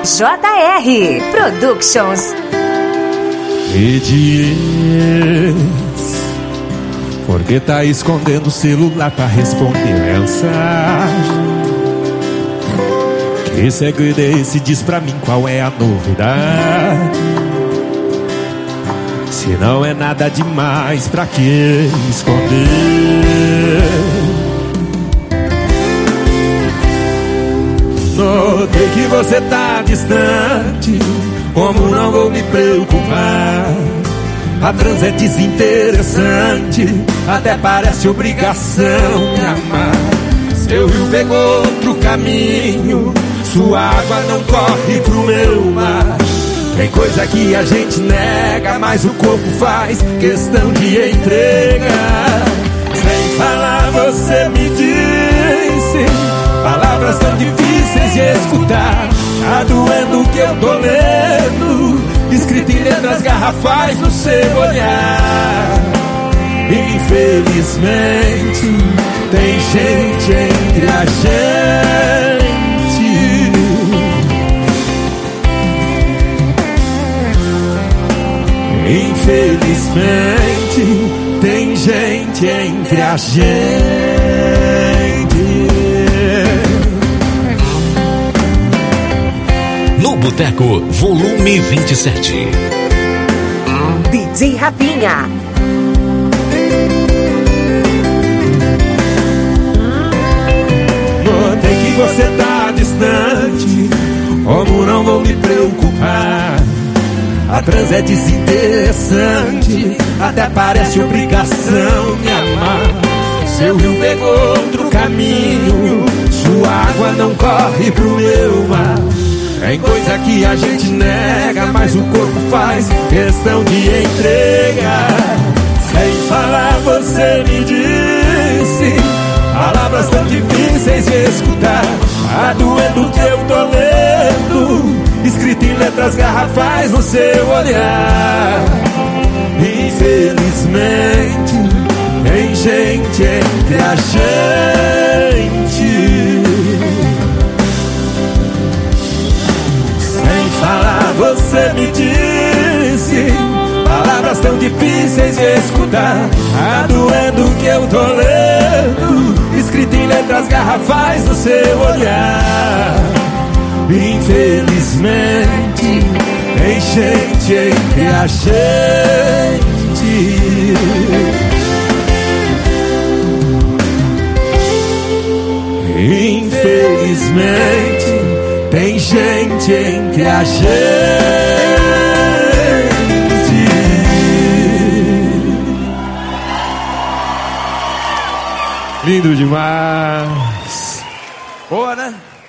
JR Productions. E por que tá escondendo o celular pra responder mensagem? Que segredo é esse? Diz pra mim qual é a novidade. Se não é nada demais, pra que esconder? Notei que você tá distante, como não vou me preocupar? A trans é desinteressante, até parece obrigação me amar. Seu rio pegou outro caminho, sua água não corre pro meu mar. Tem coisa que a gente nega, mas o corpo faz questão de entregar. Sem falar você me disse palavras tão difíceis de escutar. Tá doendo o que eu tô lendo, escrito em letras garrafais no seu olhar. Infelizmente tem gente entre a gente. Infelizmente tem gente entre a gente. No Boteco, volume 27. DJ Rafinha. Notei que você tá distante, como não vou me preocupar? A trans é desinteressante, até parece obrigação me amar. Seu rio pegou outro caminho, sua água não corre pro meu mar. Tem coisa que a gente nega, mas o corpo faz questão de entregar. Sem falar você me disse palavras tão difíceis de escutar. Tá doendo o que eu tô lendo, escrito em letras garrafais no seu olhar. Infelizmente tem gente entre a gente. Sem falar você me disse palavras tão difíceis de escutar. Tá doendo o que eu tô lendo, escrito em letras garrafais no seu olhar. Infelizmente tem gente entre a gente. Infelizmente tem gente entre a gente. Lindo demais. Boa, né?